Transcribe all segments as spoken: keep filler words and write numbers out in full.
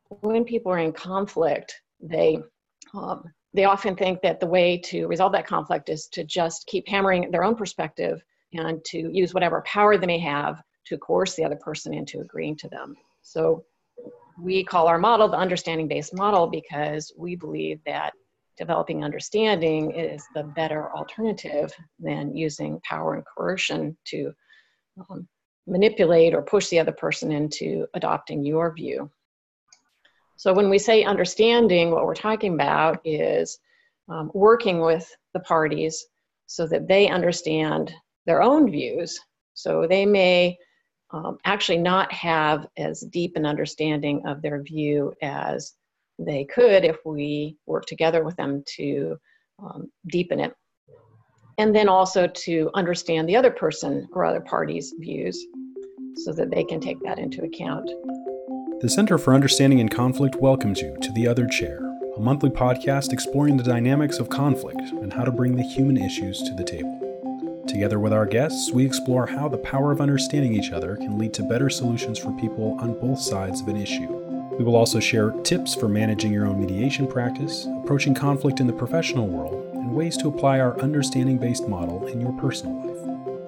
when people are in conflict, they um, they often think that the way to resolve that conflict is to just keep hammering their own perspective and to use whatever power they may have to coerce the other person into agreeing to them. So we call our model the understanding-based model because we believe that developing understanding is the better alternative than using power and coercion to um, manipulate or push the other person into adopting your view. So when we say understanding, what we're talking about is um, working with the parties so that they understand their own views. So they may um, actually not have as deep an understanding of their view as they could if we work together with them to um, deepen it. And then also to understand the other person or other party's views so that they can take that into account. The Center for Understanding in Conflict welcomes you to The Other Chair, a monthly podcast exploring the dynamics of conflict and how to bring the human issues to the table. Together with our guests, we explore how the power of understanding each other can lead to better solutions for people on both sides of an issue. We will also share tips for managing your own mediation practice, approaching conflict in the professional world, and ways to apply our understanding-based model in your personal life.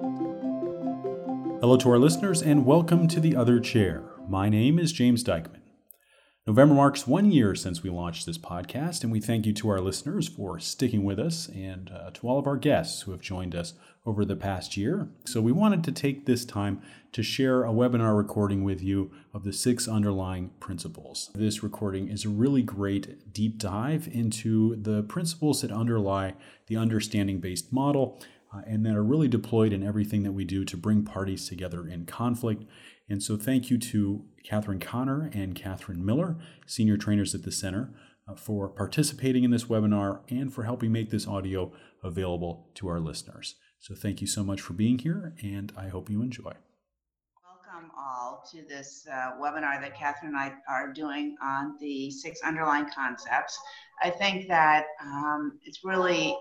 Hello to our listeners, and welcome to The Other Chair. My name is James Dykman. November marks one year since we launched this podcast, and we thank you to our listeners for sticking with us and uh, to all of our guests who have joined us over the past year. So we wanted to take this time to share a webinar recording with you of the six underlying principles. This recording is a really great deep dive into the principles that underlie the understanding-based model uh, and that are really deployed in everything that we do to bring parties together in conflict. And so thank you to Catherine Connor and Catherine Miller, senior trainers at the Center, uh, for participating in this webinar and for helping make this audio available to our listeners. So thank you so much for being here, and I hope you enjoy. Welcome all to this uh, webinar that Catherine and I are doing on the six underlying concepts. I think that um, it's really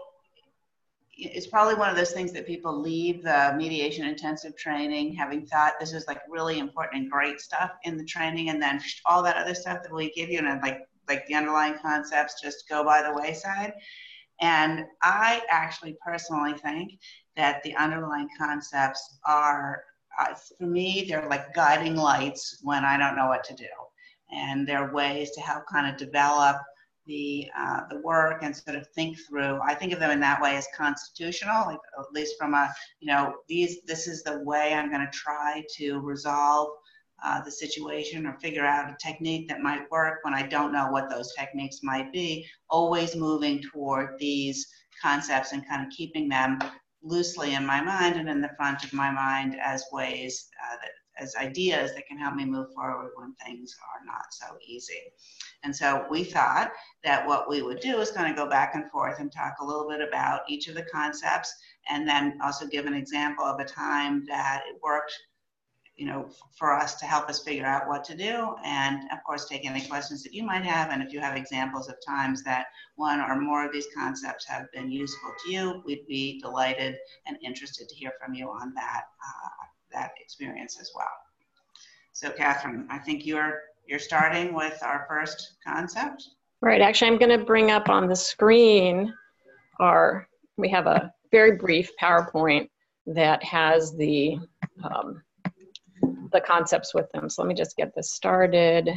It's probably one of those things that people leave the mediation intensive training having thought this is like really important and great stuff in the training, and then all that other stuff that we give you and like like the underlying concepts just go by the wayside. And I actually personally think that the underlying concepts are, uh, for me, they're like guiding lights when I don't know what to do. And they're ways to help kind of develop the uh, the work and sort of think through. I think of them in that way as constitutional, like at least from a, you know, these this is the way I'm going to try to resolve uh, the situation or figure out a technique that might work when I don't know what those techniques might be, always moving toward these concepts and kind of keeping them loosely in my mind and in the front of my mind as ways uh, that as ideas that can help me move forward when things are not so easy. And so we thought that what we would do is kind of go back and forth and talk a little bit about each of the concepts, and then also give an example of a time that it worked, you know, for us to help us figure out what to do, and of course take any questions that you might have. And if you have examples of times that one or more of these concepts have been useful to you, we'd be delighted and interested to hear from you on that uh, that experience as well. So Catherine, I think you're you're starting with our first concept. Right, actually I'm going to bring up on the screen our, we have a very brief PowerPoint that has the um, the concepts with them. So let me just get this started.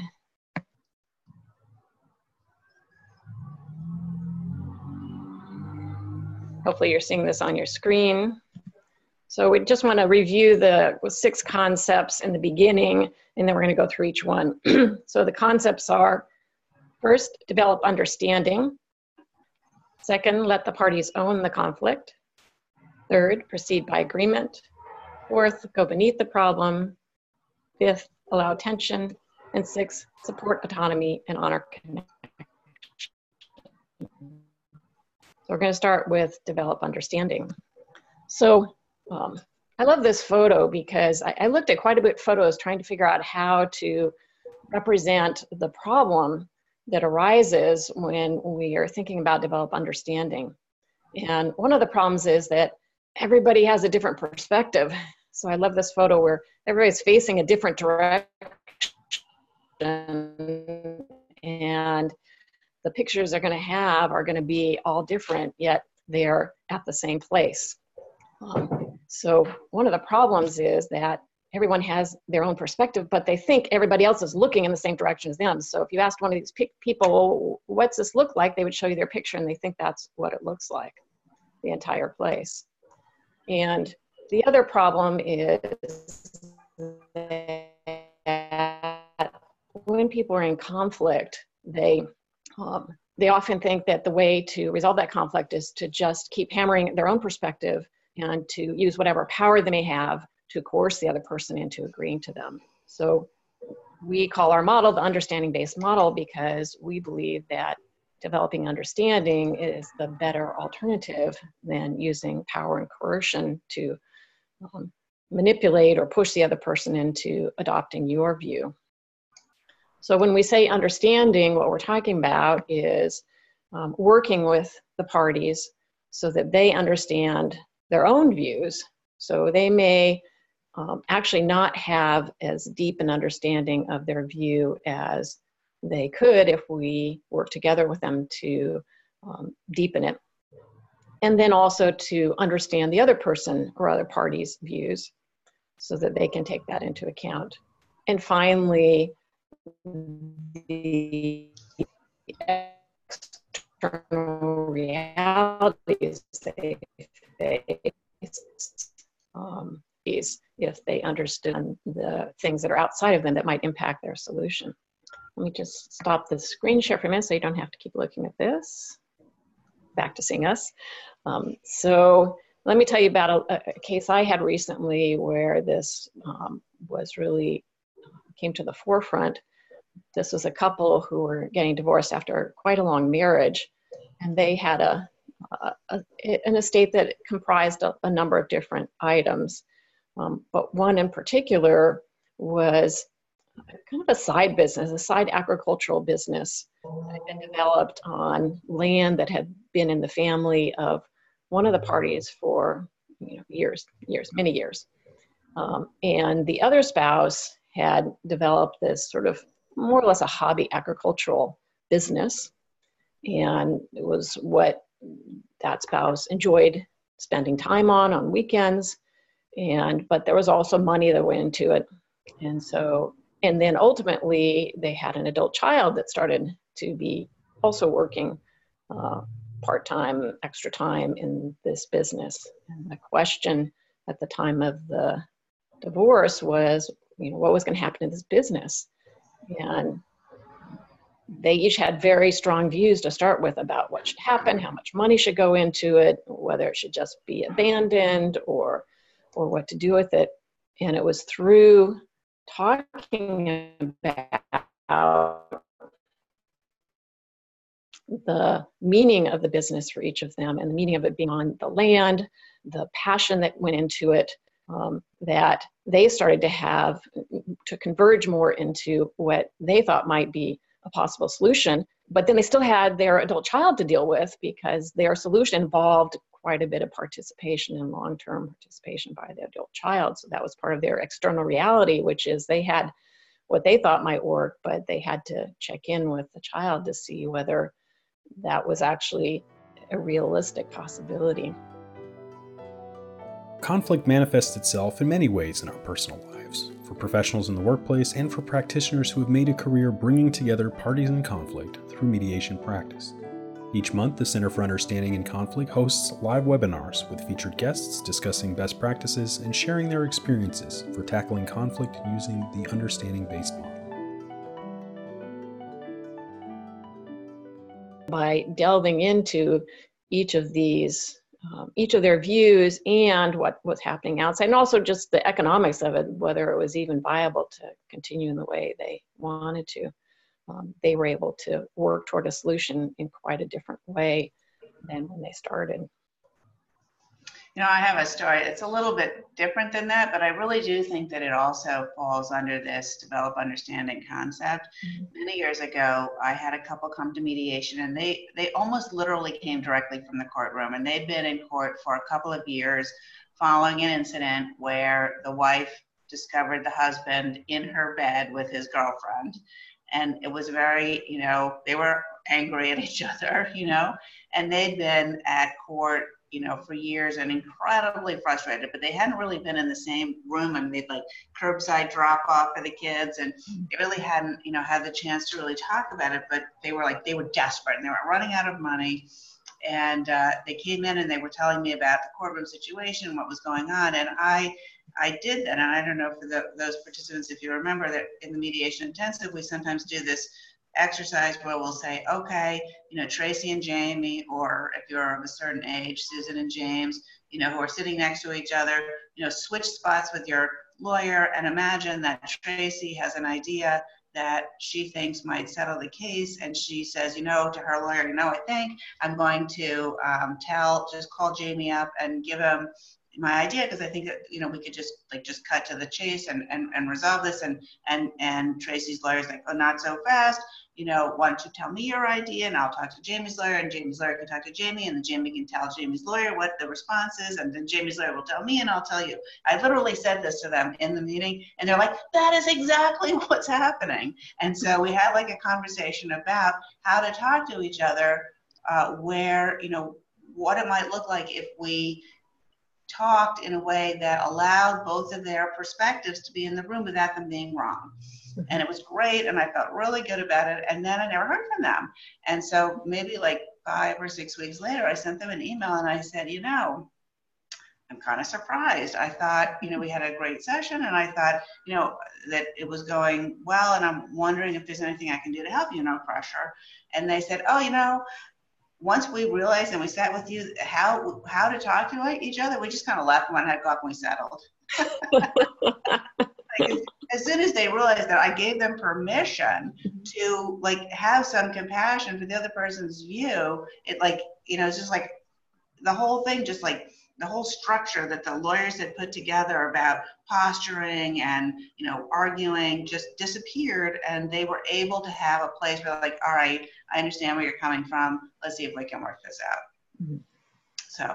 Hopefully you're seeing this on your screen. So we just want to review the six concepts in the beginning, and then we're going to go through each one. So the concepts are, first, develop understanding. Second, let the parties own the conflict. Third, proceed by agreement. Fourth, go beneath the problem. Fifth, allow attention. And sixth, support autonomy and honor connection. So we're going to start with develop understanding. So um, I love this photo because I, I looked at quite a bit of photos trying to figure out how to represent the problem that arises when we are thinking about develop understanding. And one of the problems is that everybody has a different perspective. So I love this photo where everybody's facing a different direction. the pictures they're going to have are going to be all different, yet they're at the same place. Um, so one of the problems is that everyone has their own perspective, but they think everybody else is looking in the same direction as them. So if you asked one of these pe- people, what's this look like? They would show you their picture and they think that's what it looks like, the entire place. And the other problem is that when people are in conflict, they, um, they often think that the way to resolve that conflict is to just keep hammering their own perspective and to use whatever power they may have to coerce the other person into agreeing to them. So we call our model the understanding-based model because we believe that developing understanding is the better alternative than using power and coercion to um, manipulate or push the other person into adopting your view. So when we say understanding, what we're talking about is um, working with the parties so that they understand their own views. So they may um, actually not have as deep an understanding of their view as they could if we work together with them to um, deepen it. And then also to understand the other person or other party's views so that they can take that into account. And finally, the external realities they face, um, if they understood the things that are outside of them that might impact their solution. Let me just stop the screen share for a minute so you don't have to keep looking at this. Back to seeing us. Um, so let me tell you about a, a case I had recently where this um, was really came to the forefront. This was a couple who were getting divorced after quite a long marriage, and they had a, a, a an estate that comprised a, a number of different items, um, but one in particular was kind of a side business, a side agricultural business that had been developed on land that had been in the family of one of the parties for you know, years, years, many years. Um, and the other spouse had developed this sort of more or less a hobby agricultural business. And it was what that spouse enjoyed spending time on, on weekends. And, but there was also money that went into it. And so, and then ultimately they had an adult child that started to be also working uh, part-time, extra time in this business. And the question at the time of the divorce was, you know, what was going to happen to this business? And they each had very strong views to start with about what should happen, how much money should go into it, whether it should just be abandoned or, or what to do with it. And it was through talking about the meaning of the business for each of them and the meaning of it being on the land, the passion that went into it, um, that they started to have to converge more into what they thought might be a possible solution. But then they still had their adult child to deal with because their solution involved quite a bit of participation and long-term participation by the adult child. So that was part of their external reality, which is they had what they thought might work, but they had to check in with the child to see whether that was actually a realistic possibility. Conflict manifests itself in many ways in our personal lives, for professionals in the workplace and for practitioners who have made a career bringing together parties in conflict through mediation practice. Each month, the Center for Understanding in Conflict hosts live webinars with featured guests discussing best practices and sharing their experiences for tackling conflict using the understanding-based model. By delving into each of these, um, each of their views and what was happening outside, and also just the economics of it, whether it was even viable to continue in the way they wanted to. Um, they were able to work toward a solution in quite a different way than when they started. You know, I have a story. It's a little bit different than that, but I really do think that it also falls under this develop understanding concept. Mm-hmm. Many years ago, I had a couple come to mediation, and they, they almost literally came directly from the courtroom, and they'd been in court for a couple of years following an incident where the wife discovered the husband in her bed with his girlfriend. And it was very, you know, they were angry at each other, you know, and they'd been at court, you know, for years and incredibly frustrated, but they hadn't really been in the same room and they'd like curbside drop off for the kids. And they really hadn't, you know, had the chance to really talk about it, but they were like, they were desperate and they were running out of money. And uh, they came in and they were telling me about the courtroom situation, what was going on. And I, I did that. And I don't know for the, those participants, if you remember that in the mediation intensive, we sometimes do this exercise where we'll say, okay, you know, Tracy and Jamie, or if you're of a certain age, Susan and James, you know, who are sitting next to each other, you know, switch spots with your lawyer and imagine that Tracy has an idea that she thinks might settle the case. And she says, you know, to her lawyer, you know, I think I'm going to um, tell, just call Jamie up and give him my idea, because I think that, you know, we could just like just cut to the chase and, and, and resolve this. And, and, and Tracy's lawyer's like, oh, not so fast. You know, why don't you tell me your idea and I'll talk to Jamie's lawyer, and Jamie's lawyer can talk to Jamie, and then Jamie can tell Jamie's lawyer what the response is, and then Jamie's lawyer will tell me and I'll tell you. I literally said this to them in the meeting and they're like, that is exactly what's happening. And so we had like a conversation about how to talk to each other, uh, where, you know, what it might look like if we talked in a way that allowed both of their perspectives to be in the room without them being wrong. And it was great, and I felt really good about it, and then I never heard from them. And so maybe like five or six weeks later, I sent them an email and I said, you know, I'm kind of surprised. I thought, you know, we had a great session, and I thought, you know, that it was going well, and I'm wondering if there's anything I can do to help you, no pressure. And they said, oh, you know, once we realized and we sat with you how how to talk to each other, we just kind of left one head off and we settled. Like, as, as soon as they realized that I gave them permission to like have some compassion for the other person's view, it like, you know, it's just like the whole thing, just like the whole structure that the lawyers had put together about posturing and, you know, arguing just disappeared, and they were able to have a place where like, all right, I understand where you're coming from. Let's see if we can work this out. Mm-hmm. So,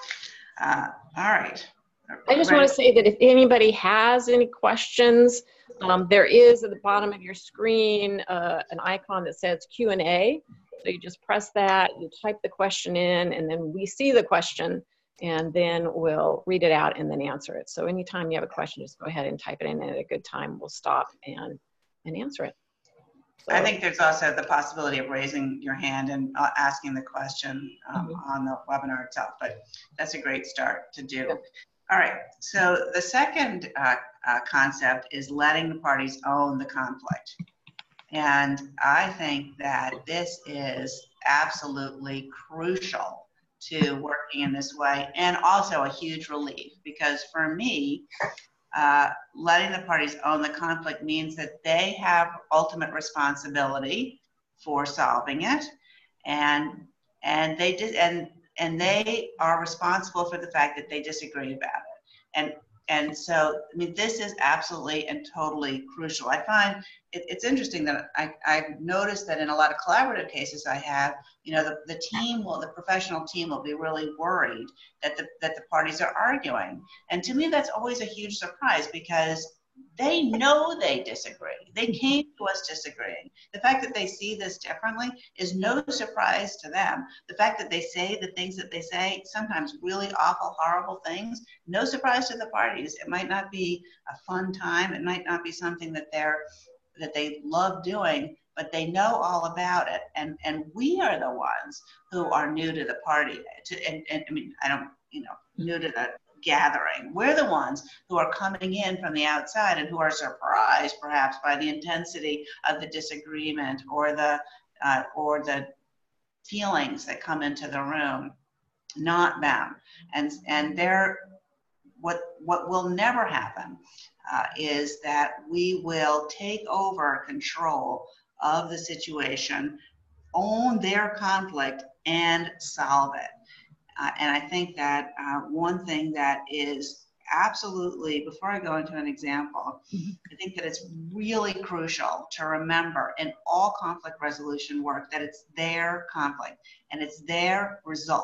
uh, all right. I just want to say that if anybody has any questions, um, there is at the bottom of your screen uh, an icon that says Q and A. So you just press that, you type the question in, and then we see the question, and then we'll read it out and then answer it. So anytime you have a question, just go ahead and type it in, and at a good time we'll stop and, and answer it. So, I think there's also the possibility of raising your hand and uh, asking the question um, mm-hmm. on the webinar itself, but that's a great start to do. Yep. All right, so the second uh, uh, concept is letting the parties own the conflict. And I think that this is absolutely crucial to working in this way, and also a huge relief, because for me, uh, letting the parties own the conflict means that they have ultimate responsibility for solving it, and and they did and and they are responsible for the fact that they disagree about it. And and so, I mean, this is absolutely and totally crucial. I find it, it's interesting that I, I've noticed that in a lot of collaborative cases I have, you know, the, the team will, the professional team will be really worried that the, that the parties are arguing. And to me, that's always a huge surprise, because they know they disagree. They came to us disagreeing. The fact that they see this differently is no surprise to them. The fact that they say the things that they say, sometimes really awful, horrible things, no surprise to the parties. It might not be a fun time. It might not be something that they're that they love doing, but they know all about it. And and we are the ones who are new to the party. To, and, and I mean, I don't, you know, new to the gathering. We're the ones who are coming in from the outside and who are surprised perhaps by the intensity of the disagreement or the uh, or the feelings that come into the room, not them. And and they're what what will never happen uh, is that we will take over control of the situation, own their conflict, and solve it. Uh, and I think that uh, one thing that is absolutely, before I go into an example, mm-hmm. I think that it's really crucial to remember in all conflict resolution work that it's their conflict and it's their result.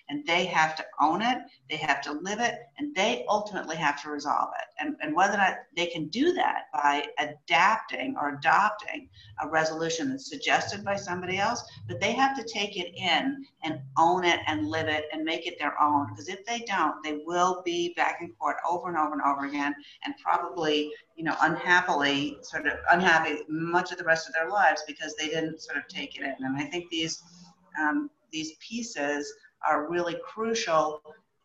and they have to own it, they have to live it, and they ultimately have to resolve it. And, and whether or not they can do that by adapting or adopting a resolution that's suggested by somebody else, but they have to take it in and own it and live it and make it their own. Because if they don't, they will be back in court over and over and over again, and probably, you know, unhappily, sort of unhappy much of the rest of their lives because they didn't sort of take it in. And I think these um, these pieces are really crucial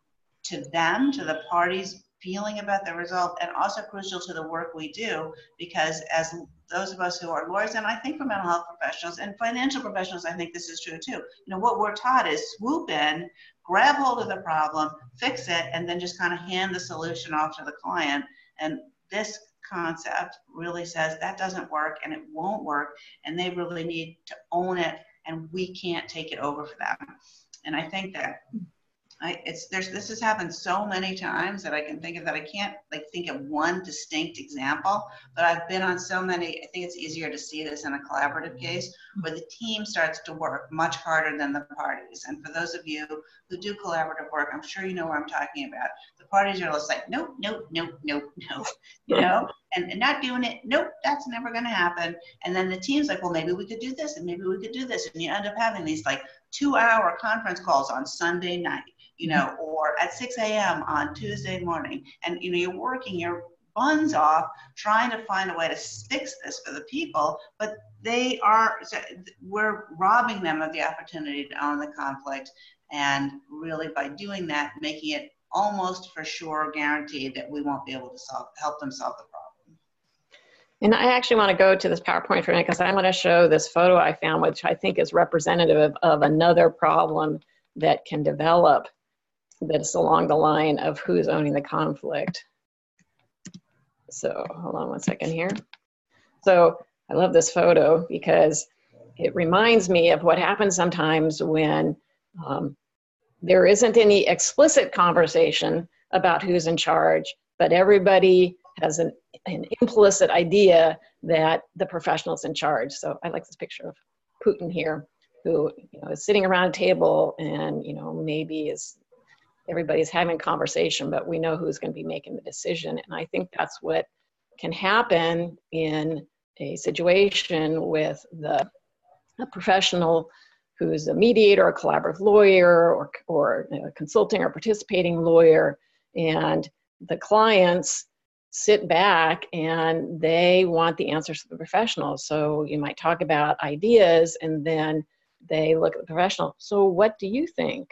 to them, to the parties feeling about the result, and also crucial to the work we do, because as those of us who are lawyers, and I think for mental health professionals and financial professionals, I think this is true too. You know, what we're taught is swoop in, grab hold of the problem, fix it, and then just kind of hand the solution off to the client. And this concept really says that doesn't work and it won't work, and they really need to own it, and we can't take it over for them. And I think that I, it's there's this has happened so many times that I can think of that I can't like think of one distinct example, but I've been on so many. I think it's easier to see this in a collaborative case where the team starts to work much harder than the parties. And for those of you who do collaborative work, I'm sure you know what I'm talking about. The parties are just like, nope, nope, nope, nope, nope, you know, and, and not doing it. Nope, that's never going to happen. And then the team's like, well, maybe we could do this, and maybe we could do this, and you end up having these like two-hour conference calls on Sunday night, you know, or at six a m on Tuesday morning. And, you know, you're working your buns off trying to find a way to fix this for the people, but they are, we're robbing them of the opportunity to own the conflict. And really by doing that, making it almost for sure guaranteed that we won't be able to solve, help them solve the problem. And I actually want to go to this PowerPoint for a minute because I want to show this photo I found, which I think is representative of, of another problem that can develop that's along the line of who's owning the conflict. So hold on one second here. So I love this photo because it reminds me of what happens sometimes when um, there isn't any explicit conversation about who's in charge, but everybody has an, an implicit idea that the professional's in charge. So I like this picture of Putin here, who, you know, is sitting around a table and, you know, maybe is everybody's having a conversation, but we know who's going to be making the decision. And I think that's what can happen in a situation with the a professional who's a mediator, a collaborative lawyer, or, or a consulting or participating lawyer, and the clients sit back and they want the answers to the professional. So you might talk about ideas and then they look at the professional. So what do you think?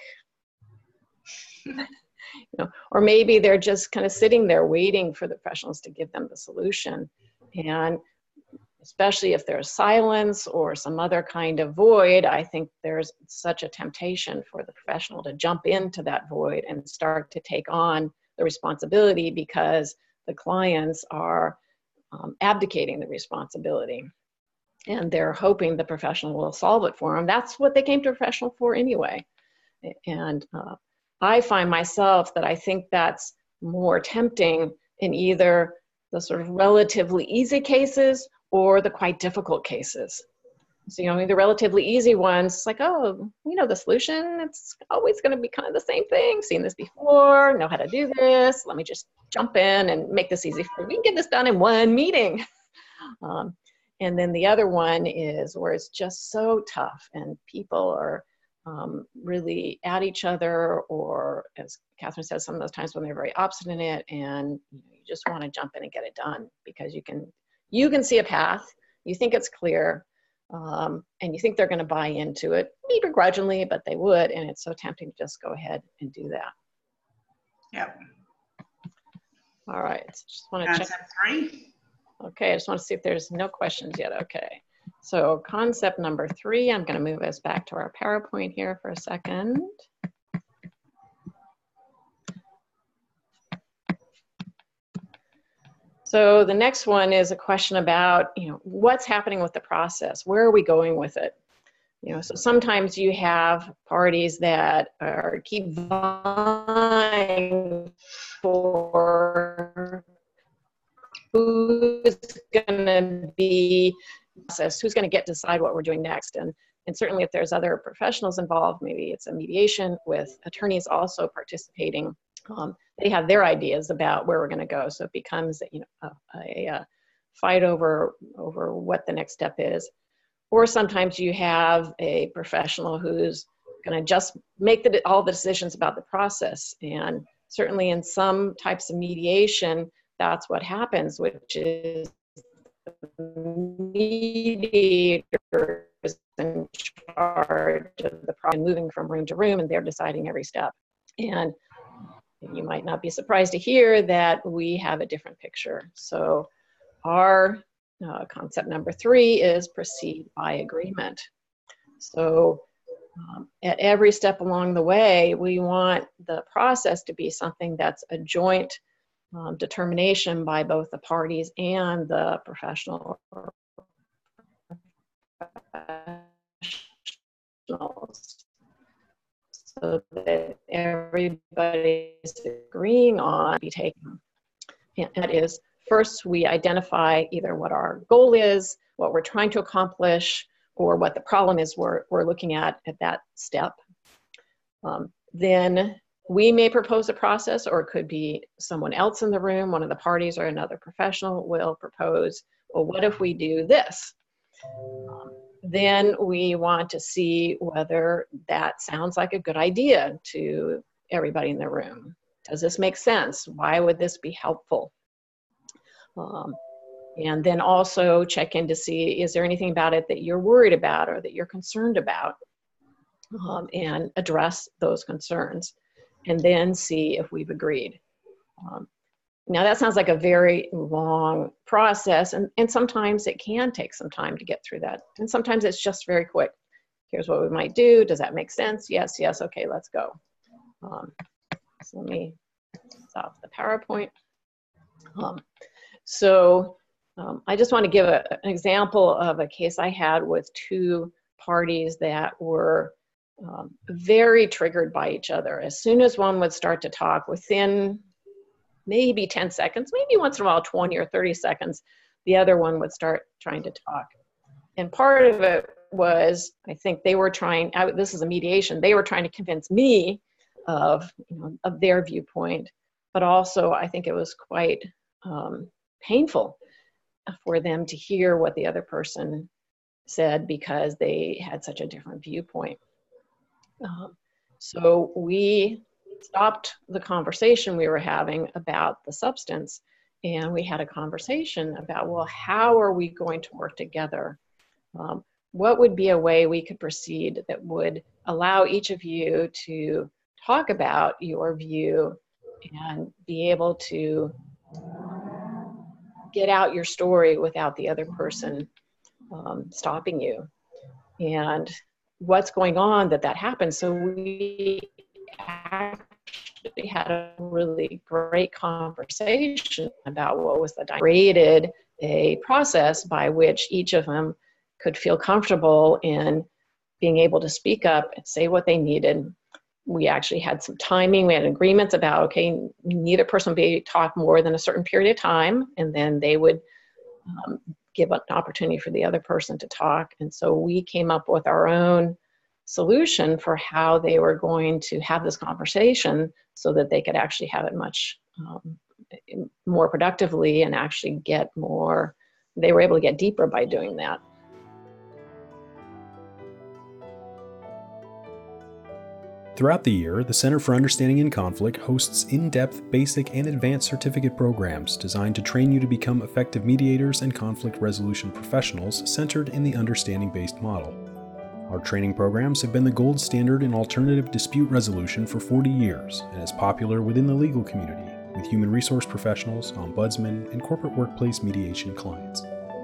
You know, or maybe they're just kind of sitting there waiting for the professionals to give them the solution. And especially if there's silence or some other kind of void, I think there's such a temptation for the professional to jump into that void and start to take on the responsibility because the clients are um, abdicating the responsibility. And they're hoping the professional will solve it for them. That's what they came to a professional for anyway. And uh, I find myself that I think that's more tempting in either the sort of relatively easy cases or the quite difficult cases. So, you know, the relatively easy ones, it's like, oh, we know the solution. It's always going to be kind of the same thing. Seen this before, know how to do this. Let me just jump in and make this easy for you. We can get this done in one meeting. Um, and then the other one is where it's just so tough and people are um, really at each other, or as Catherine says, some of those times when they're very obstinate and you know, you just want to jump in and get it done because you can, you can see a path, you think it's clear, um, and you think they're going to buy into it, maybe begrudgingly, but they would, and it's so tempting to just go ahead and do that. Yep. All right, just want to Concept check. three. Okay, I just want to see if there's no questions yet. Okay, so concept number three, I'm going to move us back to our PowerPoint here for a second. So the next one is a question about, you know, what's happening with the process? Where are we going with it? You know, so sometimes you have parties that are keep vying for who's going to be process, who's going to get to decide what we're doing next. And, and certainly if there's other professionals involved, maybe it's a mediation with attorneys also participating, um, they have their ideas about where we're going to go. So it becomes, you know, a, a, a fight over, over what the next step is. Or sometimes you have a professional who's going to just make the, all the decisions about the process. And certainly in some types of mediation, that's what happens, which is the mediator is in charge of the process, moving from room to room, and they're deciding every step. And you might not be surprised to hear that we have a different picture. So our uh, concept number three is proceed by agreement. So um, at every step along the way, we want the process to be something that's a joint um, determination by both the parties and the professional or professionals, so that everybody's agreeing on be taken. And that is, first we identify either what our goal is, what we're trying to accomplish, or what the problem is we're, we're looking at at that step. Um, then we may propose a process, or it could be someone else in the room, one of the parties or another professional will propose, well, what if we do this? Um, then we want to see whether that sounds like a good idea to everybody in the room. Does this make sense? Why would this be helpful? Um, and then also check in to see, is there anything about it that you're worried about or that you're concerned about? Um, and address those concerns, and then see if we've agreed. Um, now that sounds like a very long process, and, and sometimes it can take some time to get through that. And sometimes it's just very quick. Here's what we might do. Does that make sense? Yes, yes, okay, let's go. Um, so let me stop the PowerPoint. Um, so um, I just want to give a, an example of a case I had with two parties that were um, very triggered by each other. As soon as one would start to talk, within maybe ten seconds, maybe once in a while twenty or thirty seconds, the other one would start trying to talk. And part of it was, I think they were trying, I, this is a mediation, they were trying to convince me of, you know, of their viewpoint, but also I think it was quite um, painful for them to hear what the other person said because they had such a different viewpoint. Um, so we stopped the conversation we were having about the substance, and we had a conversation about, well, how are we going to work together? Um, what would be a way we could proceed that would allow each of you to talk about your view and be able to get out your story without the other person um, stopping you? And what's going on that that happens? So we actually had a really great conversation about what was the dynamic. Created a process by which each of them could feel comfortable in being able to speak up and say what they needed. We actually had some timing. We had agreements about, okay, neither person would be talk more than a certain period of time, and then they would um, give an opportunity for the other person to talk. And so we came up with our own solution for how they were going to have this conversation so that they could actually have it much um, more productively and actually get more, they were able to get deeper by doing that. Throughout the year, the Center for Understanding in Conflict hosts in-depth basic and advanced certificate programs designed to train you to become effective mediators and conflict resolution professionals centered in the understanding-based model. Our training programs have been the gold standard in alternative dispute resolution for forty years and is popular within the legal community with human resource professionals, ombudsmen, and corporate workplace mediation clients.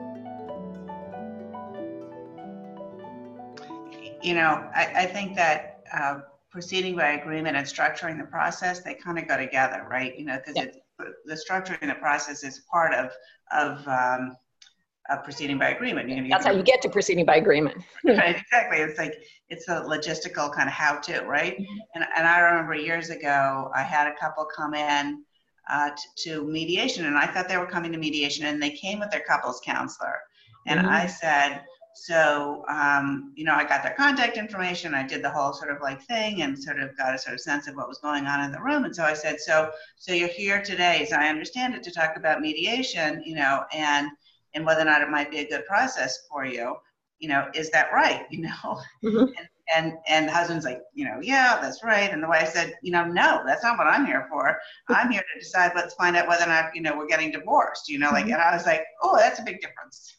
You know, I, I think that uh, proceeding by agreement and structuring the process, they kind of go together, right? You know, because yeah. the structuring the process is part of of, um, of proceeding by agreement. You know, That's how you get to proceeding by agreement. Right, exactly. It's like it's a logistical kind of how-to, right? Mm-hmm. And and I remember years ago, I had a couple come in uh, to, to mediation, and I thought they were coming to mediation, and they came with their couples counselor. And Mm-hmm. I said, so, um, you know, I got their contact information. I did the whole sort of like thing and sort of got a sort of sense of what was going on in the room. And so I said, so, so you're here today, as I understand it, to talk about mediation, you know, and, and whether or not it might be a good process for you, you know, is that right? You know, Mm-hmm. and, and, and the husband's like, you know, yeah, that's right. And the wife said, you know, no, that's not what I'm here for. I'm here to decide, let's find out whether or not, you know, we're getting divorced, you know, like, and I was like, oh, that's a big difference,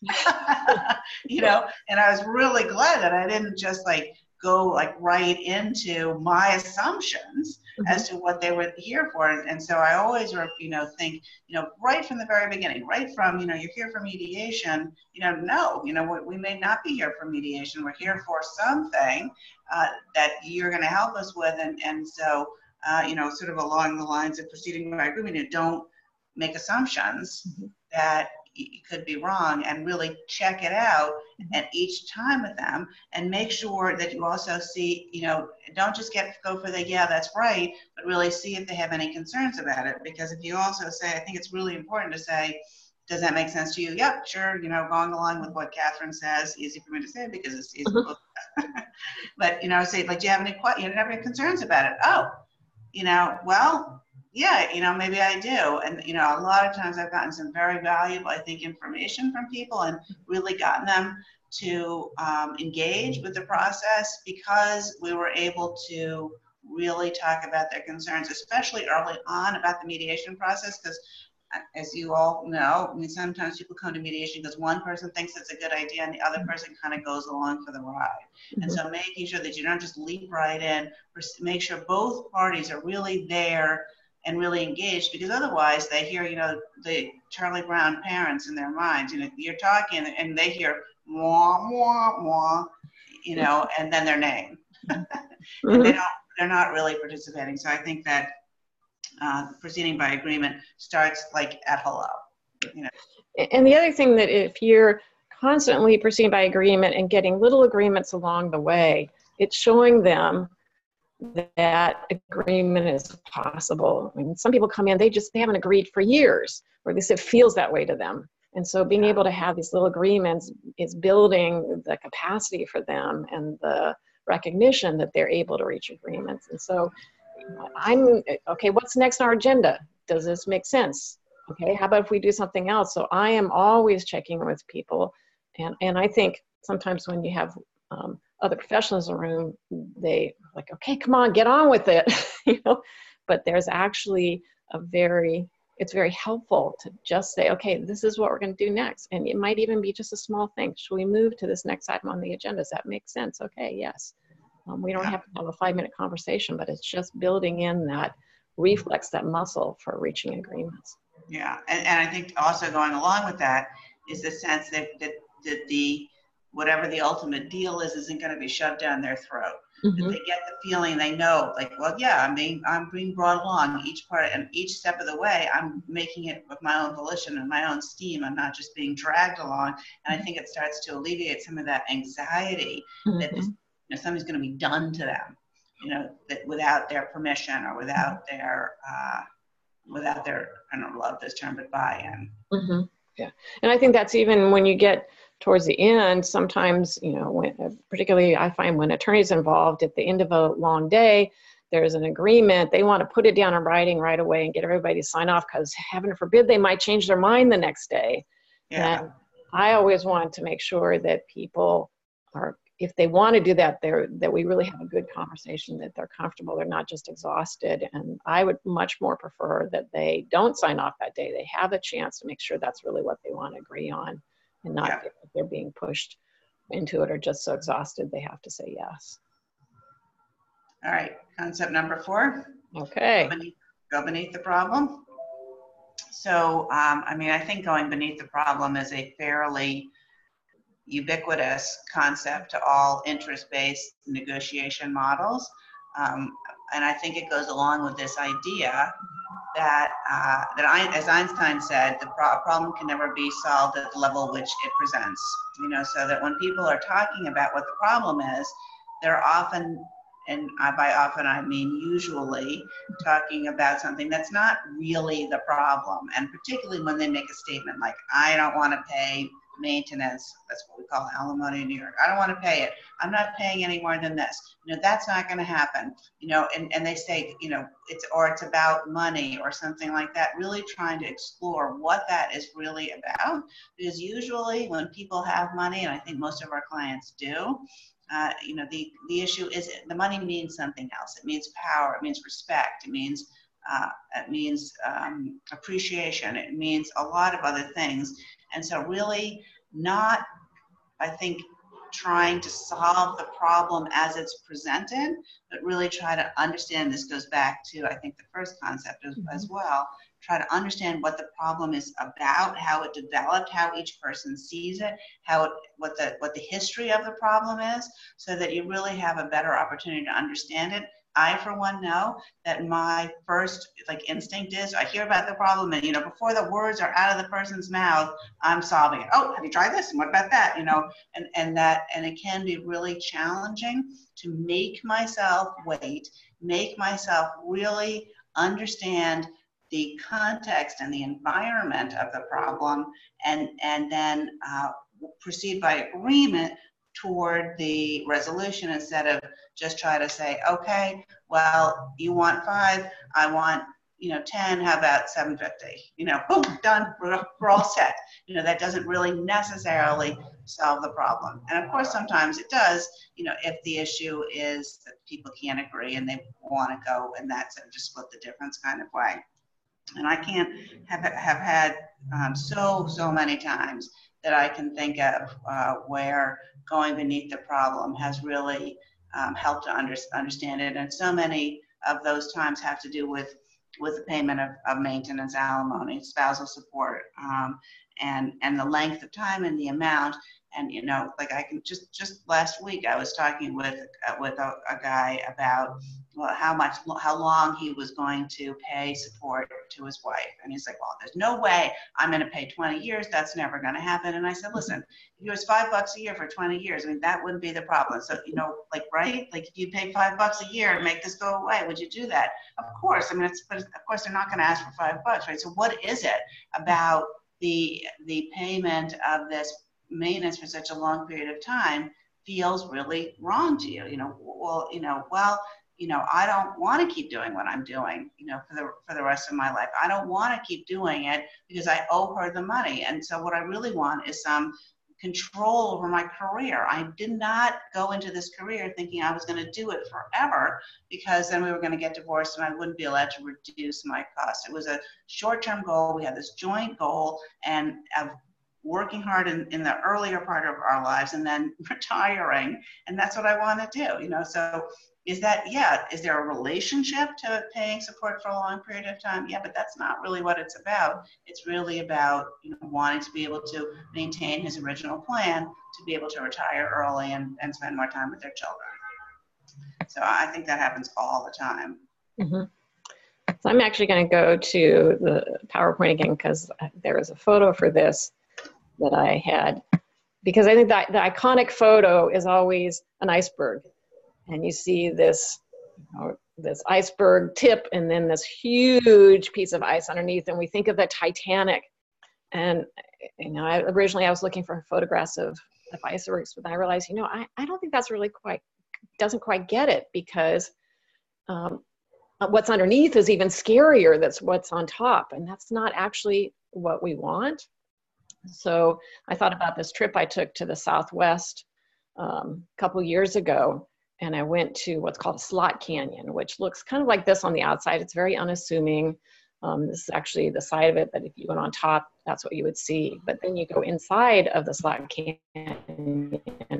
you know, and I was really glad that I didn't just like go like right into my assumptions Mm-hmm. as to what they were here for. And, and so I always, you know, think, you know, right from the very beginning, right from, you know, you're here for mediation, you know, no, you know, we, we may not be here for mediation. We're here for something uh, that you're going to help us with. And, and so, uh, you know, sort of along the lines of proceeding by agreement, you don't make assumptions Mm-hmm. that you could be wrong, and really check it out at each time with them, and make sure that you also see, you know, don't just get go for the, yeah, that's right, but really see if they have any concerns about it. Because if you also say, I think it's really important to say, does that make sense to you? Yep, sure, you know, going along with what Catherine says, easy for me to say because it's easy. Mm-hmm. But, you know, say, like, do you have any questions? You have any concerns about it? Oh, you know, well, yeah, you know, maybe I do. And, you know, a lot of times I've gotten some very valuable, I think, information from people and really gotten them to um, engage with the process because we were able to really talk about their concerns, especially early on about the mediation process. Because as you all know, I mean, sometimes people come to mediation because one person thinks it's a good idea and the other person kind of goes along for the ride. Mm-hmm. And so making sure that you don't just leap right in, make sure both parties are really there and really engaged, because otherwise they hear, you know, the Charlie Brown parents in their minds, you know, you're talking and they hear mwah, mwah, mwah, you know, and then their name. Mm-hmm. And they don't, they're not really participating. So I think that uh, proceeding by agreement starts like at hello, you know. And the other thing, that if you're constantly proceeding by agreement and getting little agreements along the way, it's showing them that agreement is possible. I mean, some people come in, they just, they haven't agreed for years, or at least it feels that way to them. And so being able to have these little agreements is building the capacity for them and the recognition that they're able to reach agreements. And so I'm, okay, what's next on our agenda? Does this make sense? Okay, how about if we do something else? So I am always checking with people. And, and I think sometimes when you have um, other professionals in the room, they like, okay, come on, get on with it, you know. But there's actually a very, it's very helpful to just say, okay, this is what we're going to do next. And it might even be just a small thing. Should we move to this next item on the agenda? Does that make sense? Okay, yes. Um, we don't have to have a five minute conversation, but it's just building in that reflex, that muscle for reaching agreements. Yeah, and, and I think also going along with that is the sense that, that, that the, whatever the ultimate deal is, isn't going to be shoved down their throat. Mm-hmm. That they get the feeling, they know, like, well, yeah, I'm being, I'm being brought along each part, and each step of the way, I'm making it with my own volition and my own steam. I'm not just being dragged along. And I think it starts to alleviate some of that anxiety mm-hmm. that this, you know, something's going to be done to them, you know, that without their permission or without their, uh, without their, I don't love this term, but buy-in. Mm-hmm. Yeah, and I think that's even when you get towards the end, sometimes, you know, when, particularly I find when attorneys involved at the end of a long day, there's an agreement, they want to put it down in writing right away and get everybody to sign off, because heaven forbid they might change their mind the next day. Yeah. And I always want to make sure that people are, if they want to do that, they're, that we really have a good conversation, that they're comfortable, they're not just exhausted. And I would much more prefer that they don't sign off that day. They have a chance to make sure that's really what they want to agree on, and not yeah. feel like they're being pushed into it or just so exhausted they have to say yes. All right, concept number four. Okay. Go beneath, go beneath the problem. So, um, I mean, I think going beneath the problem is a fairly ubiquitous concept to all interest-based negotiation models. Um, and I think it goes along with this idea that, uh, that I, as Einstein said, the pro problem can never be solved at the level which it presents. You know, so that when people are talking about what the problem is, they're often, and by often I mean usually, talking about something that's not really the problem. And particularly when they make a statement like, I don't want to pay maintenance. That's what we call alimony in New York. I don't want to pay it. I'm not paying any more than this. You know, that's not going to happen. You know, and, and they say, you know, it's, or it's about money or something like that, really trying to explore what that is really about. Because usually when people have money, and I think most of our clients do, uh, you know, the, the issue is the money means something else. It means power. It means respect. It means Uh, it means um, appreciation. It means a lot of other things. And so really not, I think, trying to solve the problem as it's presented, but really try to understand, this goes back to, I think, the first concept as, mm-hmm. as well, try to understand what the problem is about, how it developed, how each person sees it, how it, what the, what the history of the problem is, so that you really have a better opportunity to understand it. I, for one, know that my first like instinct is I hear about the problem, and, you know, before the words are out of the person's mouth, I'm solving it. Oh, have you tried this? And what about that? You know, and, and that, and it can be really challenging to make myself wait, make myself really understand the context and the environment of the problem, and, and then uh, proceed by agreement toward the resolution, instead of just try to say, okay, well, you want five, I want, you know, ten, how about seven fifty? You know, boom, done, we're, we're all set. You know, that doesn't really necessarily solve the problem. And of course, sometimes it does, you know, if the issue is that people can't agree and they want to go in that sort of just split the difference kind of way. And I can't have, have had um, so, so many times that I can think of uh, where going beneath the problem has really um, helped to under, understand it. And so many of those times have to do with, with the payment of, of maintenance, alimony, spousal support, um, and, and the length of time and the amount. And, you know, like I can just, just last week, I was talking with, uh, with a, a guy about, well, how much, how long he was going to pay support to his wife. And he's like, well, there's no way I'm going to pay twenty years. That's never going to happen. And I said, listen, if it was five bucks a year for twenty years, I mean, that wouldn't be the problem. So, you know, like, right? Like, if you pay five bucks a year to make this go away, would you do that? Of course. I mean, it's, but of course, they're not going to ask for five bucks, right? So what is it about the, the payment of this maintenance for such a long period of time feels really wrong to you? You know, well, you know, well, you know, I don't want to keep doing what I'm doing, you know, for the, for the rest of my life. I don't want to keep doing it because I owe her the money. And so what I really want is some control over my career. I did not go into this career thinking I was going to do it forever, because then we were going to get divorced and I wouldn't be allowed to reduce my costs. It was a short-term goal. We had this joint goal, and of working hard in, in the earlier part of our lives and then retiring. And that's what I want to do, you know. So is that, yeah, is there a relationship to paying support for a long period of time? Yeah, but that's not really what it's about. It's really about, you know, wanting to be able to maintain his original plan to be able to retire early and, and spend more time with their children. So I think that happens all the time. Mm-hmm. So I'm actually going to go to the PowerPoint again, because there is a photo for this that I had, because I think that the iconic photo is always an iceberg. And you see this, you know, this iceberg tip and then this huge piece of ice underneath. And we think of the Titanic. And, you know, I, originally I was looking for photographs of, of icebergs, but I realized, you know, I, I don't think that's really quite, doesn't quite get it, because um, what's underneath is even scarier. That's what's on top. And that's not actually what we want. So I thought about this trip I took to the Southwest um, a couple years ago. And I went to what's called a slot canyon, which looks kind of like this on the outside. It's very unassuming. Um, this is actually the side of it that if you went on top, that's what you would see. But then you go inside of the slot canyon,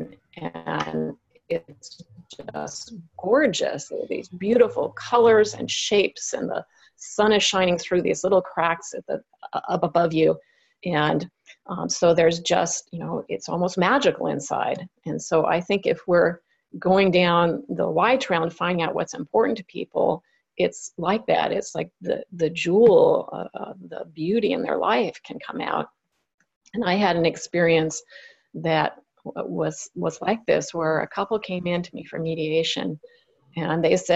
and it's just gorgeous. There are these beautiful colors and shapes, and the sun is shining through these little cracks at the, up above you. And um, so there's just, you know, it's almost magical inside. And so I think if we're going down the why trail and finding out what's important to people, it's like that. It's like the, the jewel, uh, the beauty in their life can come out. And I had an experience that was, was like this, where a couple came in to me for mediation, and they said,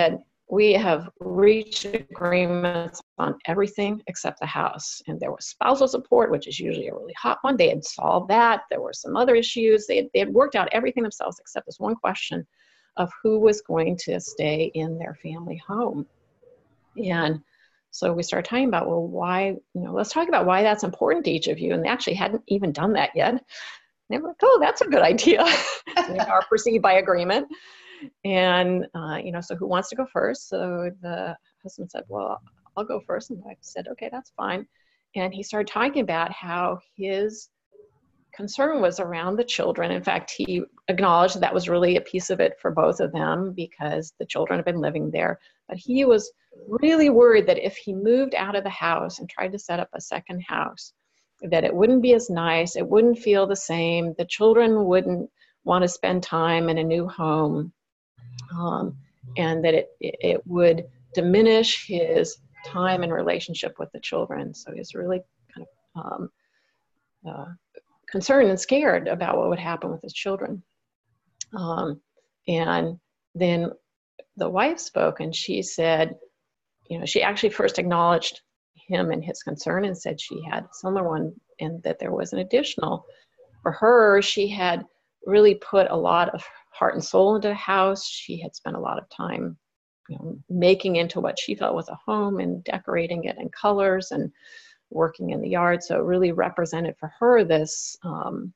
we have reached agreements on everything except the house. And there was spousal support, which is usually a really hot one. They had solved that. There were some other issues. They had, they had worked out everything themselves except this one question of who was going to stay in their family home. And so we started talking about, well, why, you know, let's talk about why that's important to each of you. And they actually hadn't even done that yet. They were like, oh, that's a good idea. So we are proceed by agreement. And, uh, you know, so who wants to go first? So the husband said, well, I'll go first. And the wife said, okay, that's fine. And he started talking about how his concern was around the children. In fact, he acknowledged that, that was really a piece of it for both of them because the children had been living there. But he was really worried that if he moved out of the house and tried to set up a second house, that it wouldn't be as nice, it wouldn't feel the same, the children wouldn't want to spend time in a new home. Um, and that it, it would diminish his time and relationship with the children. So he's really kind of um, uh, concerned and scared about what would happen with his children. Um, and then the wife spoke and she said, you know, she actually first acknowledged him and his concern and said she had a similar one and that there was an additional. For her, she had really put a lot of heart and soul into the house. She had spent a lot of time, you know, making into what she felt was a home and decorating it in colors and working in the yard. So it really represented for her this um,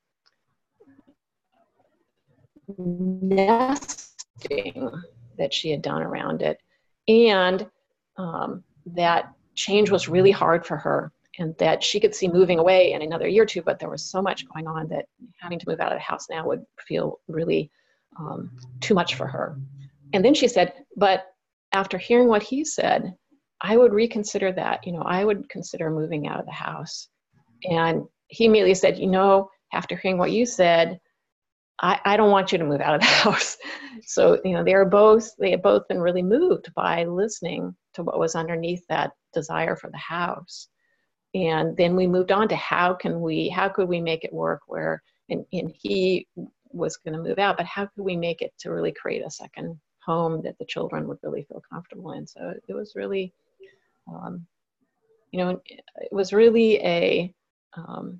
nesting that she had done around it. And um, that change was really hard for her and that she could see moving away in another year or two, but there was so much going on that having to move out of the house now would feel really um, too much for her. And then she said, but after hearing what he said, I would reconsider that. You know, I would consider moving out of the house. And he immediately said, you know, after hearing what you said, I, I don't want you to move out of the house. So, you know, they are both, they have both been really moved by listening to what was underneath that desire for the house. And then we moved on to how can we, how could we make it work where, and, and he was going to move out, but how could we make it to really create a second home that the children would really feel comfortable in? So it was really, um, you know, it was really a, um,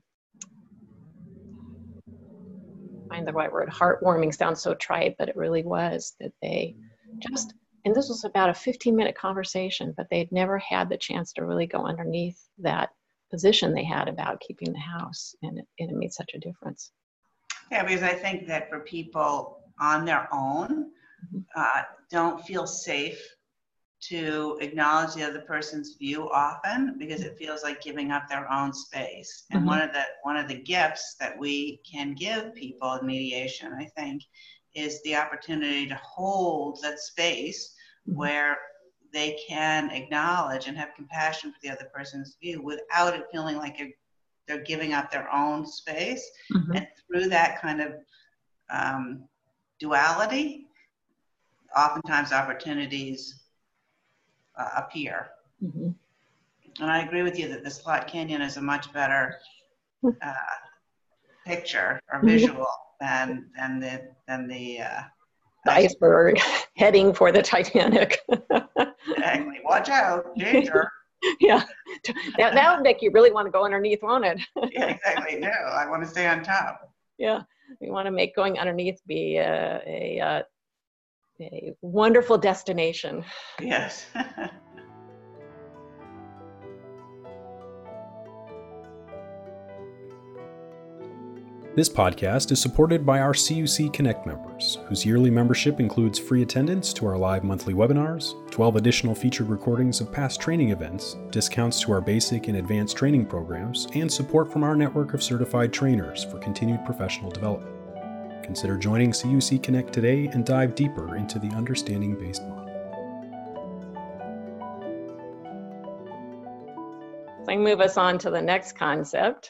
find the right word, heartwarming sounds so trite, but it really was that they just, and this was about a fifteen minute conversation, but they'd never had the chance to really go underneath that position they had about keeping the house, and it, and it made such a difference. Yeah, because I think that for people on their own, uh, don't feel safe to acknowledge the other person's view often because it feels like giving up their own space. And mm-hmm. one of the one of the gifts that we can give people in mediation, I think, is the opportunity to hold that space mm-hmm. where they can acknowledge and have compassion for the other person's view without it feeling like it, they're giving up their own space. Mm-hmm. And through that kind of um, duality, oftentimes opportunities uh, appear. Mm-hmm. And I agree with you that the Slot Canyon is a much better uh, picture or visual than than the than the, uh, the iceberg heading for the Titanic. Exactly. Watch out, danger. Yeah, that, that would make you really want to go underneath, won't it? Yeah, exactly. No, I want to stay on top. Yeah, we want to make going underneath be a a, a, a wonderful destination. Yes. This podcast is supported by our C U C Connect members, whose yearly membership includes free attendance to our live monthly webinars, twelve additional featured recordings of past training events, discounts to our basic and advanced training programs, and support from our network of certified trainers for continued professional development. Consider joining C U C Connect today and dive deeper into the understanding-based model. So I move us on to the next concept.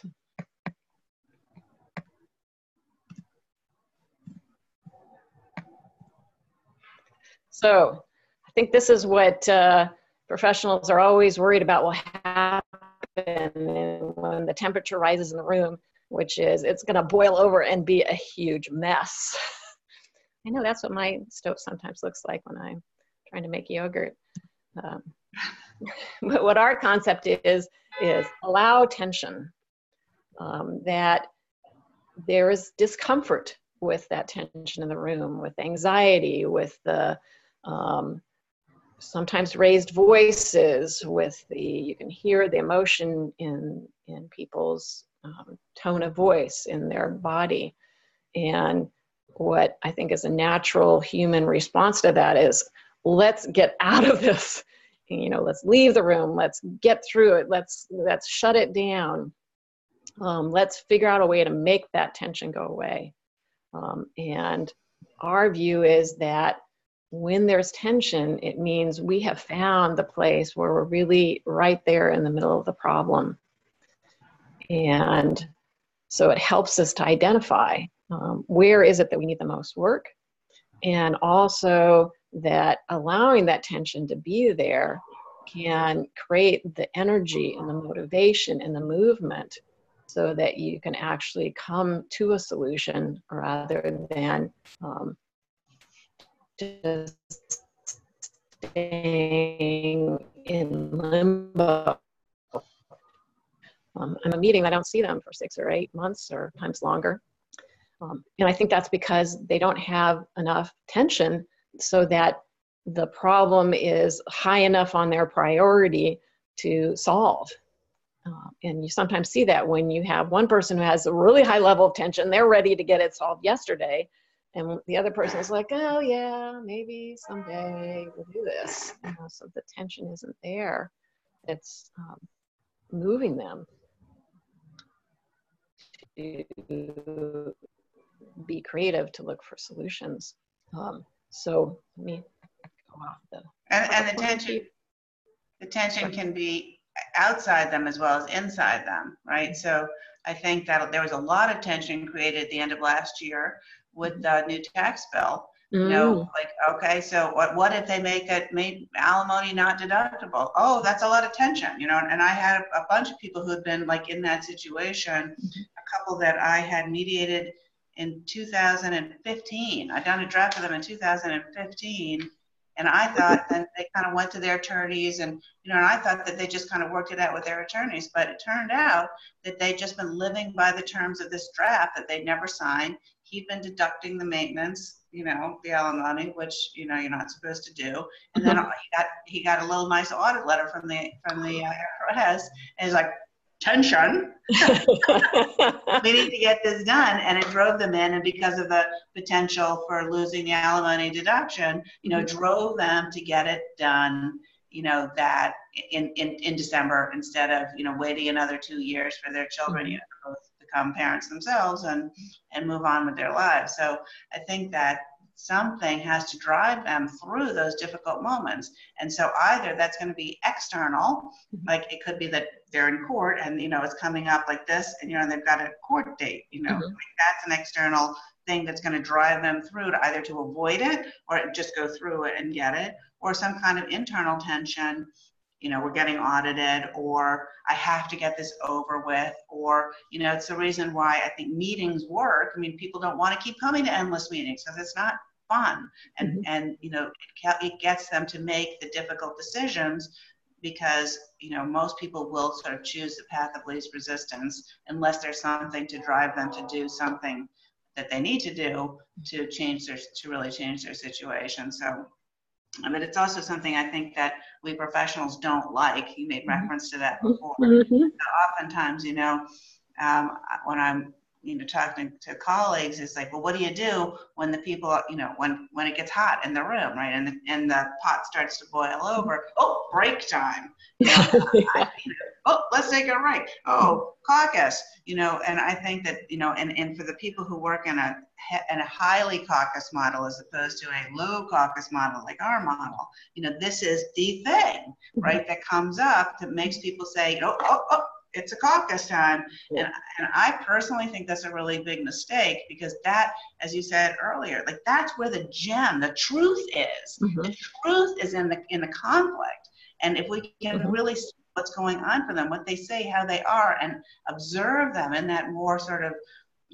So I think this is what uh, professionals are always worried about will happen when the temperature rises in the room, which is it's going to boil over and be a huge mess. I know that's what my stove sometimes looks like when I'm trying to make yogurt. Um, but what our concept is, is allow tension, um, that there is discomfort with that tension in the room, with anxiety, with the um, sometimes raised voices, with the, you can hear the emotion in, in people's um, tone of voice in their body. And what I think is a natural human response to that is, let's get out of this. You know, let's leave the room. Let's get through it. Let's, let's shut it down. Um, let's figure out a way to make that tension go away. Um, and our view is that when there's tension, it means we have found the place where we're really right there in the middle of the problem. And so it helps us to identify um, where is it that we need the most work, and also that allowing that tension to be there can create the energy and the motivation and the movement so that you can actually come to a solution rather than um, just staying in limbo. Um, I'm a meeting, I don't see them for six or eight months or times longer. Um, and I think that's because they don't have enough tension so that the problem is high enough on their priority to solve. Uh, and you sometimes see that when you have one person who has a really high level of tension, they're ready to get it solved yesterday. And the other person is like, oh yeah, maybe someday we'll do this. You know, so the tension isn't there. It's um, moving them to be creative, to look for solutions. Um, so let me go off the. And, and the tension, the tension can be outside them as well as inside them, right? So I think that there was a lot of tension created at the end of last year with the new tax bill. Mm. You know, like, okay, so what what if they make it made alimony not deductible? Oh, that's a lot of tension, you know. And I had a, a bunch of people who had been like in that situation. Mm-hmm. A couple that I had mediated in two thousand fifteen. I'd done a draft for them in two thousand fifteen. And I thought that they kind of went to their attorneys and, you know, and I thought that they just kind of worked it out with their attorneys. But it turned out that they'd just been living by the terms of this draft that they'd never signed. He'd been deducting the maintenance, you know, the alimony, which, you know, you're not supposed to do. And then he got, he got a little nice audit letter from the, from the uh, I R S. And he's like, tension. We need to get this done. And it drove them in. And because of the potential for losing the alimony deduction, you know, mm-hmm. drove them to get it done, you know, that in, in, in December instead of, you know, waiting another two years for their children, mm-hmm. you know, to both become parents themselves and, and move on with their lives. So I think that something has to drive them through those difficult moments. And so either that's going to be external, like it could be that they're in court and, you know, it's coming up like this and, you know, they've got a court date, you know, mm-hmm. like that's an external thing that's going to drive them through to either to avoid it or just go through it and get it, or some kind of internal tension, you know, we're getting audited, or I have to get this over with, or, you know, it's the reason why I think meetings work. I mean, people don't want to keep coming to endless meetings because it's not fun. And, mm-hmm. and you know, it, it gets them to make the difficult decisions because, you know, most people will sort of choose the path of least resistance unless there's something to drive them to do something that they need to do to change their, to really change their situation. So, but it's also something I think that we professionals don't like. You made reference to that before. Mm-hmm. So oftentimes, you know, um, when I'm, you know, talking to colleagues, it's like, well, what do you do when the people, you know, when, when it gets hot in the room, right? And the, and the pot starts to boil over. Oh, break time. You know, I, you know, oh, let's take a break. Oh, caucus, you know, and I think that, you know, and, and for the people who work in a, in a highly caucus model as opposed to a low caucus model like our model, you know, this is the thing, right, that comes up that makes people say, oh, oh, oh, it's a caucus time. And, and I personally think that's a really big mistake because that, as you said earlier, like that's where the gem, the truth is. Mm-hmm. The truth is in the in the conflict. And if we can mm-hmm. really see what's going on for them, what they say, how they are, and observe them in that more sort of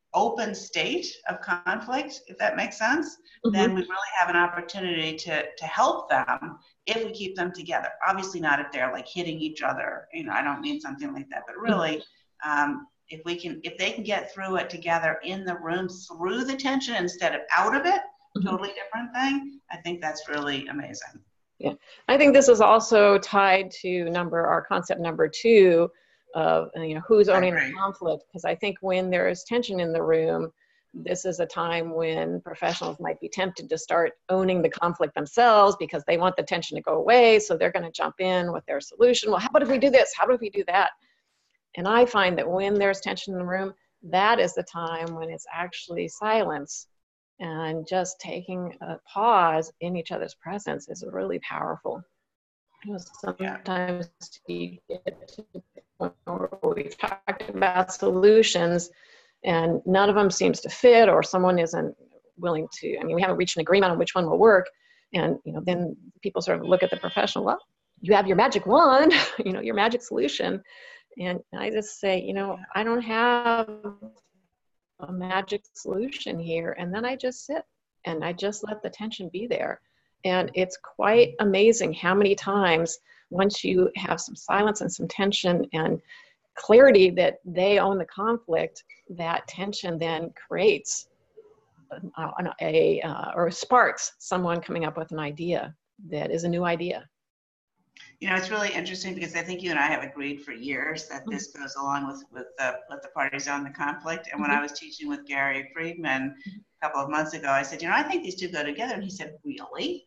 open state of conflict, if that makes sense, mm-hmm. then we really have an opportunity to, to help them if we keep them together. Obviously not if they're like hitting each other, you know, I don't mean something like that, but really, um, if we can, if they can get through it together in the room through the tension instead of out of it, mm-hmm. totally different thing, I think that's really amazing. Yeah, I think this is also tied to number, our concept number two, of, you know, who's owning the conflict, because I think when there is tension in the room, this is a time when professionals might be tempted to start owning the conflict themselves because they want the tension to go away, so they're going to jump in with their solution. Well, how about if we do this? How about if we do that? And I find that when there's tension in the room, that is the time when it's actually silence, and just taking a pause in each other's presence is really powerful. You know, sometimes you get to the point where we've talked about solutions and none of them seems to fit, or someone isn't willing to, I mean, we haven't reached an agreement on which one will work. And, you know, then people sort of look at the professional, well, you have your magic wand, you know, your magic solution. And I just say, you know, I don't have a magic solution here. And then I just sit and I just let the tension be there. And it's quite amazing how many times, once you have some silence and some tension and clarity that they own the conflict, that tension then creates a, a uh, or sparks someone coming up with an idea that is a new idea. You know, it's really interesting because I think you and I have agreed for years that this goes along with with the, with the parties on the conflict. And when I was teaching with Gary Friedman a couple of months ago, I said, you know, I think these two go together. And he said, really?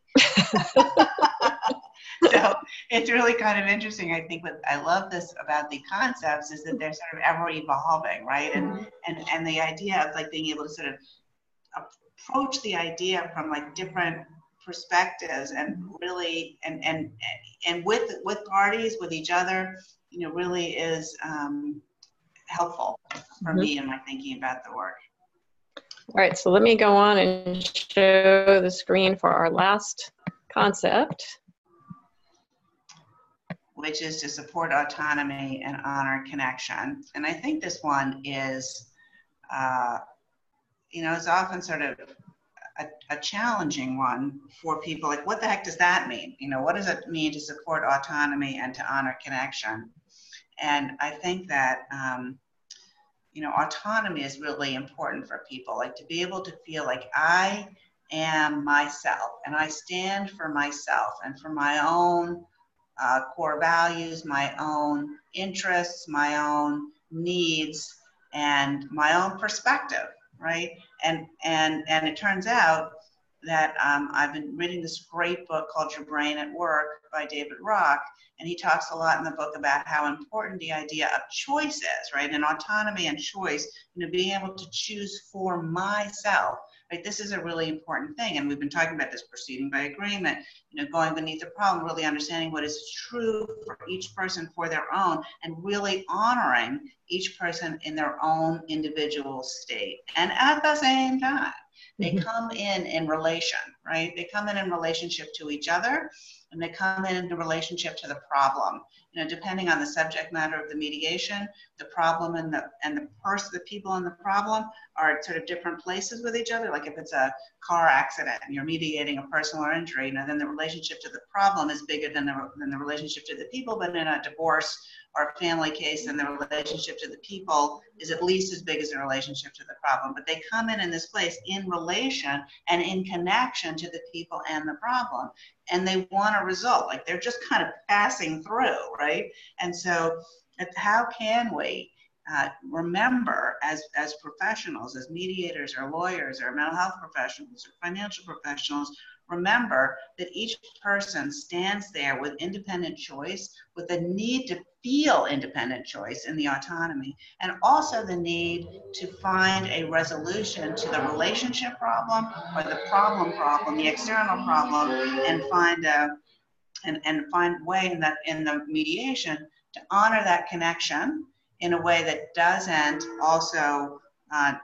So it's really kind of interesting. I think what I love this about the concepts is that they're sort of ever evolving, right? And and and the idea of like being able to sort of approach the idea from like different perspectives and really and and and with with parties, with each other, you know, really is um, helpful for mm-hmm. me in my thinking about the work. All right, so let me go on and show the screen for our last concept, which is to support autonomy and honor connection. And I think this one is, uh, you know, it's often sort of a, a challenging one for people. Like, what the heck does that mean? You know, what does it mean to support autonomy and to honor connection? And I think that, um, you know, autonomy is really important for people, like to be able to feel like I am myself and I stand for myself and for my own uh, core values, my own interests, my own needs, and my own perspective, right? And and and it turns out that um, I've been reading this great book called Your Brain at Work by David Rock, and he talks a lot in the book about how important the idea of choice is, right? And autonomy and choice, you know, being able to choose for myself, right? This is a really important thing, and we've been talking about this proceeding by agreement, you know, going beneath the problem, really understanding what is true for each person for their own, and really honoring each person in their own individual state. And at the same time, they come in in relation, right? They come in in relationship to each other, and they come in in relationship to the problem. You know, depending on the subject matter of the mediation, the problem and the and the person, the people in the problem are at sort of different places with each other. Like if it's a car accident and you're mediating a personal injury, you know, then the relationship to the problem is bigger than the than the relationship to the people. But in a divorce or a family case, then the relationship to the people is at least as big as the relationship to the problem. But they come in in this place in relation and in connection to the people and the problem. And they want a result, like they're just kind of passing through, right? And so how can we uh, remember as, as professionals, as mediators or lawyers or mental health professionals or financial professionals, remember that each person stands there with independent choice, with the need to feel independent choice in the autonomy, and also the need to find a resolution to the relationship problem or the problem problem, the external problem, and find a and, and find way in that in the mediation to honor that connection in a way that doesn't also uh,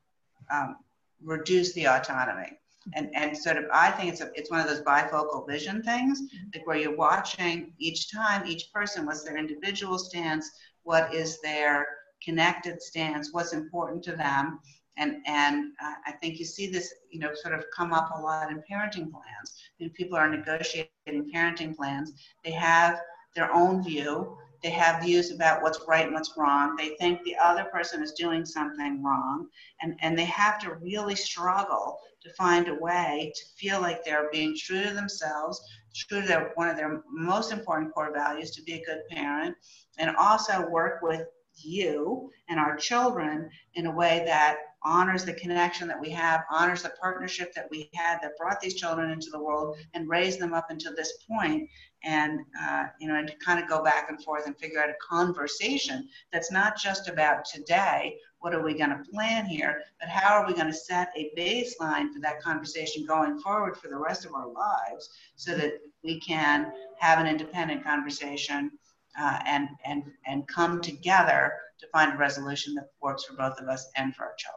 um, reduce the autonomy. And, and sort of, I think it's a, it's one of those bifocal vision things, like where you're watching each time, each person, what's their individual stance, what is their connected stance, what's important to them, And, and uh, I think you see this, you know, sort of come up a lot in parenting plans. When people are negotiating parenting plans, they have their own view. They have views about what's right and what's wrong. They think the other person is doing something wrong. And, and they have to really struggle to find a way to feel like they're being true to themselves, true to their, one of their most important core values, to be a good parent, and also work with you and our children in a way that honors the connection that we have, honors the partnership that we had that brought these children into the world and raised them up until this point. And, uh, you know, and to kind of go back and forth and figure out a conversation that's not just about today, what are we going to plan here, but how are we going to set a baseline for that conversation going forward for the rest of our lives so that we can have an independent conversation uh, and, and, and come together to find a resolution that works for both of us and for our children.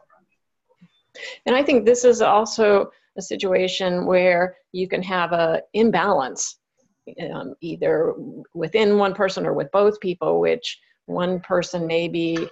And I think this is also a situation where you can have an imbalance, um, either within one person or with both people, which one person may be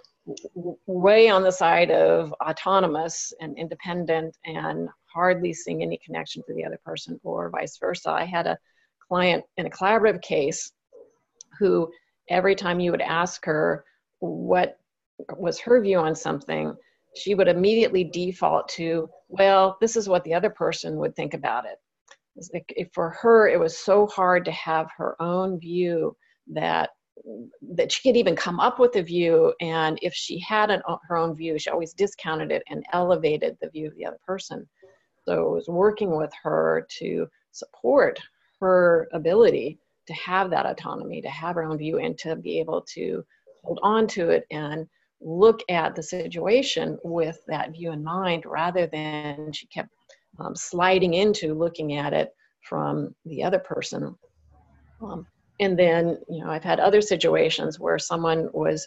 way on the side of autonomous and independent and hardly seeing any connection to the other person, or vice versa. I had a client in a collaborative case who every time you would ask her what was her view on something, she would immediately default to, well, this is what the other person would think about it. It's like, for her, it was so hard to have her own view that that she could even come up with a view. And if she had an, her own view, she always discounted it and elevated the view of the other person. So it was working with her to support her ability to have that autonomy, to have her own view, and to be able to hold on to it and look at the situation with that view in mind, rather than she kept um, sliding into looking at it from the other person. Um, and then, you know, I've had other situations where someone was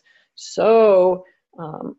so um,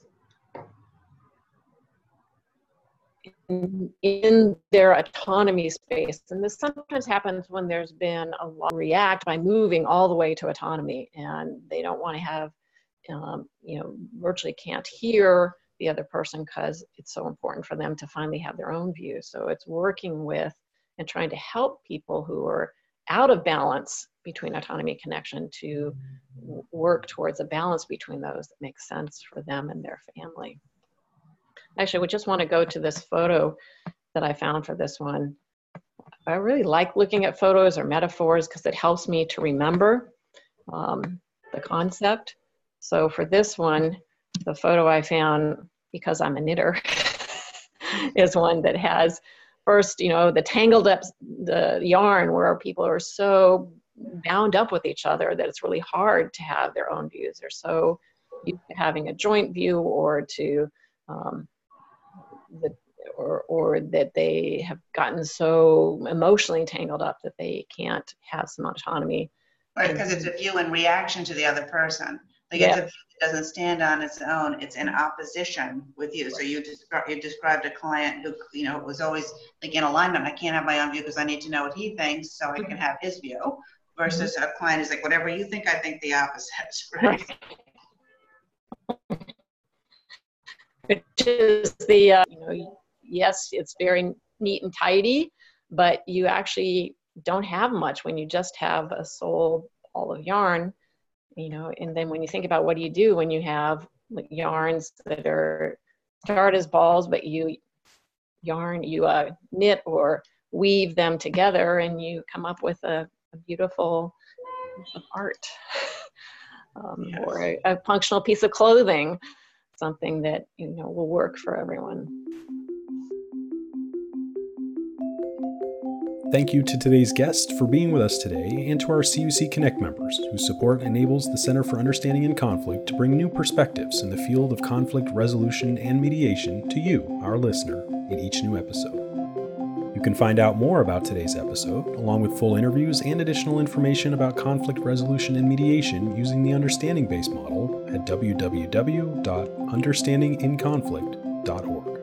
in, in their autonomy space, and this sometimes happens when there's been a lot of react by moving all the way to autonomy, and they don't want to have Um, you know, virtually can't hear the other person because it's so important for them to finally have their own view. So it's working with and trying to help people who are out of balance between autonomy and connection to w- work towards a balance between those that makes sense for them and their family. Actually, we just want to go to this photo that I found for this one. I really like looking at photos or metaphors because it helps me to remember um, the concept. So for this one, the photo I found, because I'm a knitter, is one that has first, you know, the tangled up the yarn where people are so bound up with each other that it's really hard to have their own views. They're so used to having a joint view, or to, um, the, or, or that they have gotten so emotionally tangled up that they can't have some autonomy. Right, because it's a view in reaction to the other person. Like, yeah. It's a view that doesn't stand on its own. It's in opposition with you. So you described, you described a client who, you know, was always like in alignment. I can't have my own view because I need to know what he thinks so I can have his view. Versus mm-hmm. a client is like, whatever you think, I think the opposite. Right? Which is the, uh, you know, yes, it's very neat and tidy, but you actually don't have much when you just have a sole ball of yarn. You know, and then when you think about what do you do when you have like yarns that are start as balls, but you yarn, you uh, knit or weave them together, and you come up with a, a beautiful piece of art, um, yes. or a, a functional piece of clothing, something that, you know, will work for everyone. Thank you to today's guest for being with us today, and to our C U C Connect members whose support enables the Center for Understanding in Conflict to bring new perspectives in the field of conflict resolution and mediation to you, our listener, in each new episode. You can find out more about today's episode, along with full interviews and additional information about conflict resolution and mediation using the Understanding Base model at w w w dot understanding in conflict dot org.